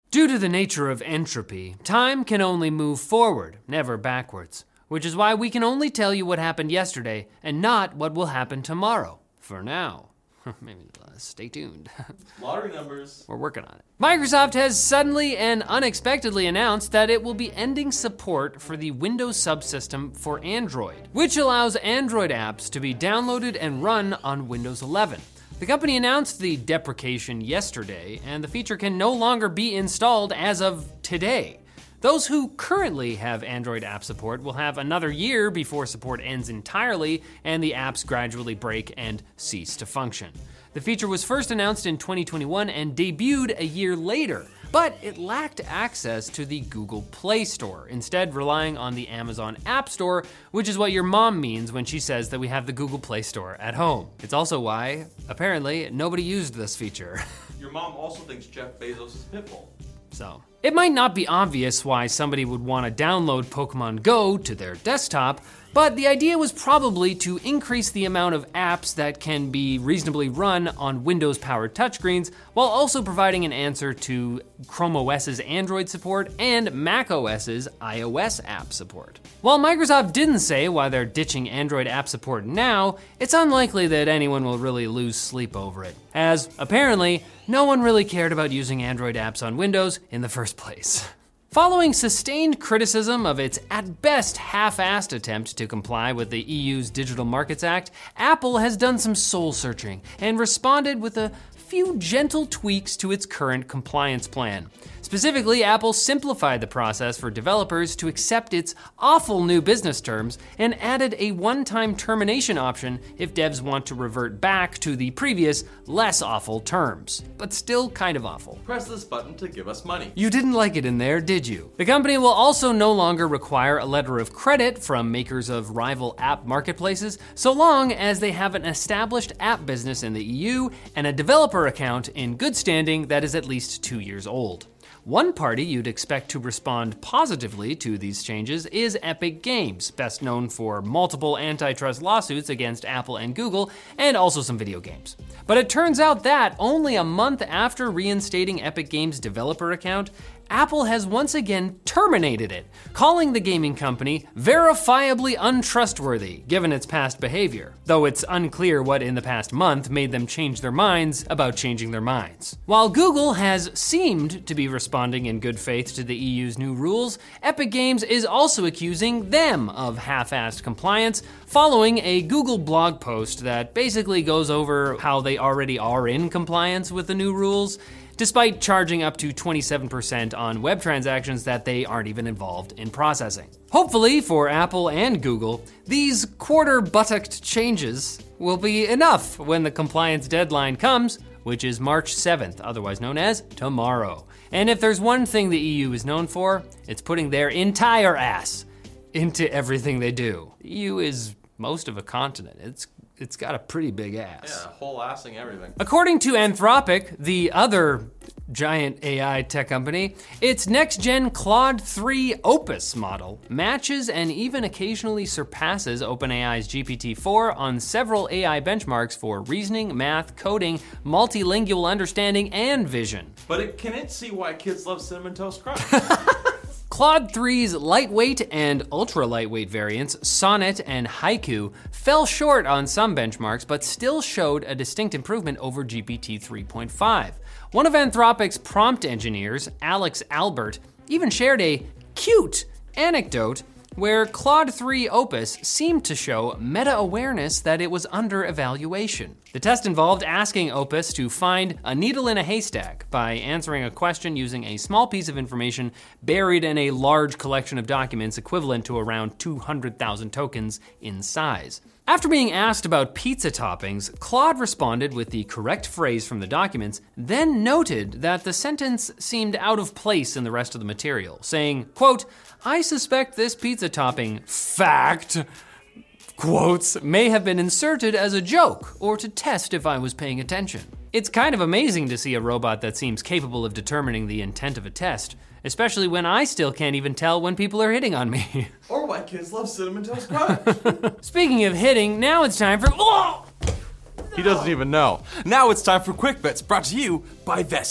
Due to the nature of entropy, time can only move forward, never backwards, which is why we can only tell you what happened yesterday and not what will happen tomorrow, for now. Maybe stay tuned. Lottery numbers. We're working on it. Microsoft has suddenly and unexpectedly announced that it will be ending support for the Windows subsystem for Android, which allows Android apps to be downloaded and run on Windows 11. The company announced the deprecation yesterday, and the feature can no longer be installed as of today. Those who currently have Android app support will have another year before support ends entirely and the apps gradually break and cease to function. The feature was first announced in 2021 and debuted a year later, but it lacked access to the Google Play Store, instead relying on the Amazon App Store, which is what your mom means when she says that we have the Google Play Store at home. It's also why, apparently, nobody used this feature. Your mom also thinks Jeff Bezos is Pitbull. So, it might not be obvious why somebody would want to download Pokemon Go to their desktop, but the idea was probably to increase the amount of apps that can be reasonably run on Windows-powered touchscreens, while also providing an answer to Chrome OS's Android support and Mac OS's iOS app support. While Microsoft didn't say why they're ditching Android app support now, it's unlikely that anyone will really lose sleep over it, as apparently no one really cared about using Android apps on Windows in the first place. Following sustained criticism of its at best half-assed attempt to comply with the EU's Digital Markets Act, Apple has done some soul-searching and responded with a few gentle tweaks to its current compliance plan. Specifically, Apple simplified the process for developers to accept its awful new business terms and added a one-time termination option if devs want to revert back to the previous, less awful terms, but still kind of awful. Press this button to give us money. You didn't like it in there, did you? The company will also no longer require a letter of credit from makers of rival app marketplaces, so long as they have an established app business in the EU and a developer account in good standing that is at least 2 years old. One party you'd expect to respond positively to these changes is Epic Games, best known for multiple antitrust lawsuits against Apple and Google, and also some video games. But it turns out that only a month after reinstating Epic Games' developer account, Apple has once again terminated it, calling the gaming company verifiably untrustworthy given its past behavior, though it's unclear what in the past month made them change their minds about changing their minds. While Google has seemed to be responding in good faith to the EU's new rules, Epic Games is also accusing them of half-assed compliance, following a Google blog post that basically goes over how they already are in compliance with the new rules, despite charging up to 27% on web transactions that they aren't even involved in processing. Hopefully for Apple and Google, these quarter-buttocked changes will be enough when the compliance deadline comes, which is March 7th, otherwise known as tomorrow. And if there's one thing the EU is known for, it's putting their entire ass into everything they do. The EU is most of a continent. It's got a pretty big ass. Yeah, whole assing everything. According to Anthropic, the other giant AI tech company, its next-gen Claude 3 Opus model matches and even occasionally surpasses OpenAI's GPT-4 on several AI benchmarks for reasoning, math, coding, multilingual understanding, and vision. But can it see why kids love Cinnamon Toast Crunch? Claude 3's lightweight and ultra-lightweight variants, Sonnet and Haiku, fell short on some benchmarks, but still showed a distinct improvement over GPT 3.5. One of Anthropic's prompt engineers, Alex Albert, even shared a cute anecdote where Claude 3 Opus seemed to show meta-awareness that it was under evaluation. The test involved asking Opus to find a needle in a haystack by answering a question using a small piece of information buried in a large collection of documents equivalent to around 200,000 tokens in size. After being asked about pizza toppings, Claude responded with the correct phrase from the documents, then noted that the sentence seemed out of place in the rest of the material, saying, quote, "I suspect this pizza topping fact, quotes, may have been inserted as a joke or to test if I was paying attention." It's kind of amazing to see a robot that seems capable of determining the intent of a test, especially when I still can't even tell when people are hitting on me. Or why kids love Cinnamon Toast Crunch. Speaking of hitting, now it's time for... He doesn't even know. Now it's time for Quick Bets, brought to you by Vessi.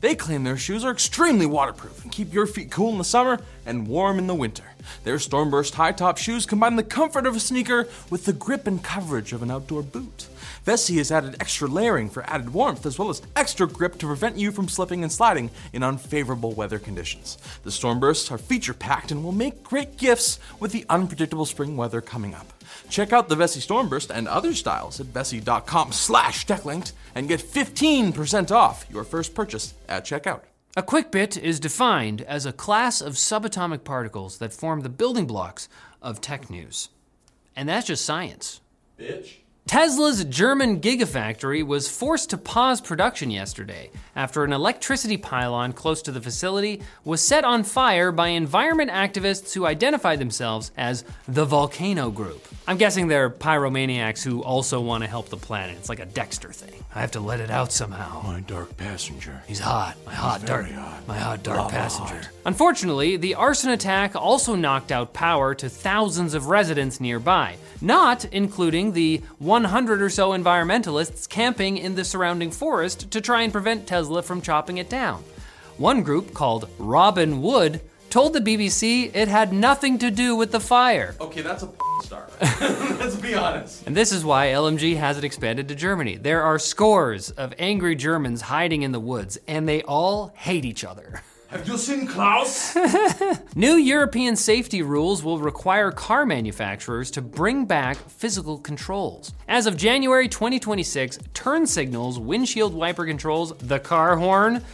They claim their shoes are extremely waterproof and keep your feet cool in the summer and warm in the winter. Their Stormburst high-top shoes combine the comfort of a sneaker with the grip and coverage of an outdoor boot. Vessi has added extra layering for added warmth as well as extra grip to prevent you from slipping and sliding in unfavorable weather conditions. The Stormbursts are feature-packed and will make great gifts with the unpredictable spring weather coming up. Check out the Vessi Stormburst and other styles at vessi.com/techlinked and get 15% off your first purchase at checkout. A quick bit is defined as a class of subatomic particles that form the building blocks of tech news. And that's just science. Bitch. Tesla's German Gigafactory was forced to pause production yesterday after an electricity pylon close to the facility was set on fire by environment activists who identified themselves as the Volcano Group. I'm guessing they're pyromaniacs who also want to help the planet. It's like a Dexter thing. I have to let it out somehow. My dark passenger. He's hot. My hot dark passenger. Hot. Unfortunately, the arson attack also knocked out power to thousands of residents nearby, not including the 100 or so environmentalists camping in the surrounding forest to try and prevent Tesla from chopping it down. One group, called Robin Wood, told the BBC it had nothing to do with the fire. Okay, that's a star. Let's be honest. And this is why LMG hasn't expanded to Germany. There are scores of angry Germans hiding in the woods, and they all hate each other. Have you seen Klaus? New European safety rules will require car manufacturers to bring back physical controls. As of January 2026, turn signals, windshield wiper controls, the car horn,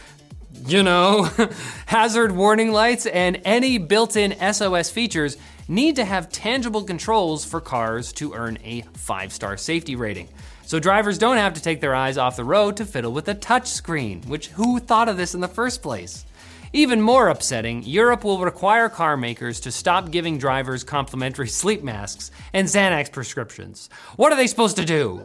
hazard warning lights, and any built-in SOS features need to have tangible controls for cars to earn a 5-star safety rating. So drivers don't have to take their eyes off the road to fiddle with a touch screen, which who thought of this in the first place? Even more upsetting, Europe will require car makers to stop giving drivers complimentary sleep masks and Xanax prescriptions. What are they supposed to do?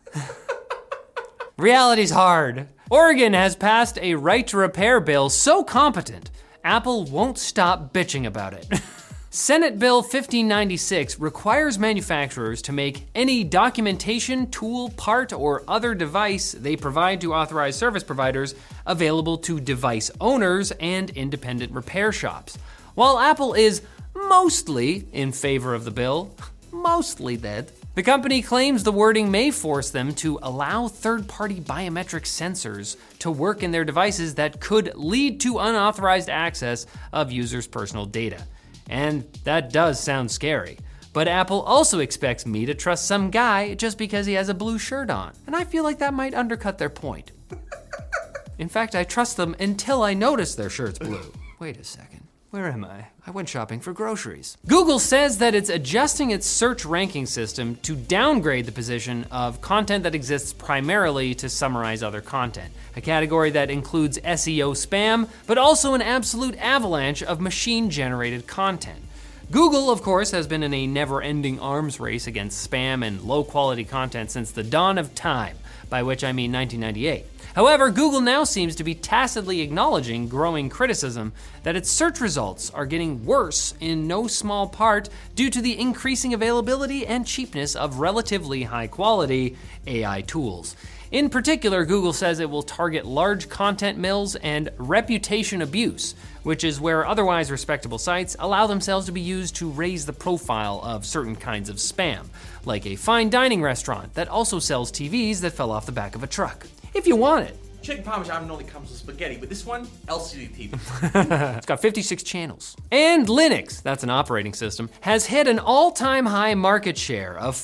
Reality's hard. Oregon has passed a right to repair bill so competent, Apple won't stop bitching about it. Senate Bill 1596 requires manufacturers to make any documentation, tool, part, or other device they provide to authorized service providers available to device owners and independent repair shops. While Apple is mostly in favor of the bill, mostly dead, the company claims the wording may force them to allow third-party biometric sensors to work in their devices that could lead to unauthorized access of users' personal data. And that does sound scary. But Apple also expects me to trust some guy just because he has a blue shirt on. And I feel like that might undercut their point. In fact, I trust them until I notice their shirt's blue. Wait a second. Where am I? I went shopping for groceries. Google says that it's adjusting its search ranking system to downgrade the position of content that exists primarily to summarize other content, a category that includes SEO spam, but also an absolute avalanche of machine-generated content. Google, of course, has been in a never-ending arms race against spam and low-quality content since the dawn of time, by which I mean 1998. However, Google now seems to be tacitly acknowledging growing criticism that its search results are getting worse in no small part due to the increasing availability and cheapness of relatively high-quality AI tools. In particular, Google says it will target large content mills and reputation abuse, which is where otherwise respectable sites allow themselves to be used to raise the profile of certain kinds of spam, like a fine dining restaurant that also sells TVs that fell off the back of a truck. If you want it. Chicken parmesan only comes with spaghetti, but this one, LCD TV. It's got 56 channels. And Linux, that's an operating system, has hit an all-time high market share of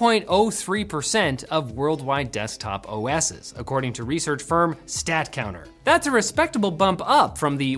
4.03% of worldwide desktop OSs, according to research firm StatCounter. That's a respectable bump up from the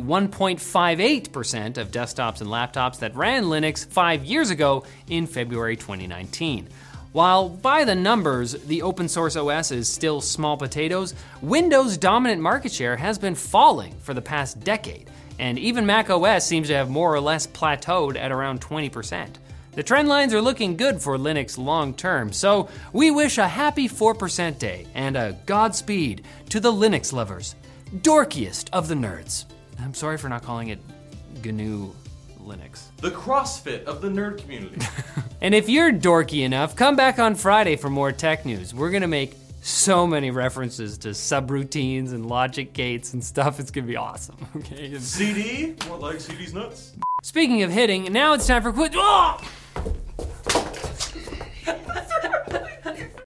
1.58% of desktops and laptops that ran Linux 5 years ago in February 2019. While by the numbers, the open source OS is still small potatoes, Windows' dominant market share has been falling for the past decade, and even Mac OS seems to have more or less plateaued at around 20%. The trend lines are looking good for Linux long term, so we wish a happy 4% day and a Godspeed to the Linux lovers, dorkiest of the nerds. I'm sorry for not calling it GNU Linux. The CrossFit of the nerd community. And if you're dorky enough, come back on Friday for more tech news. We're gonna make so many references to subroutines and logic gates and stuff. It's gonna be awesome, okay? CD? More like CD's nuts. Speaking of hitting, now it's time for quiz. Oh!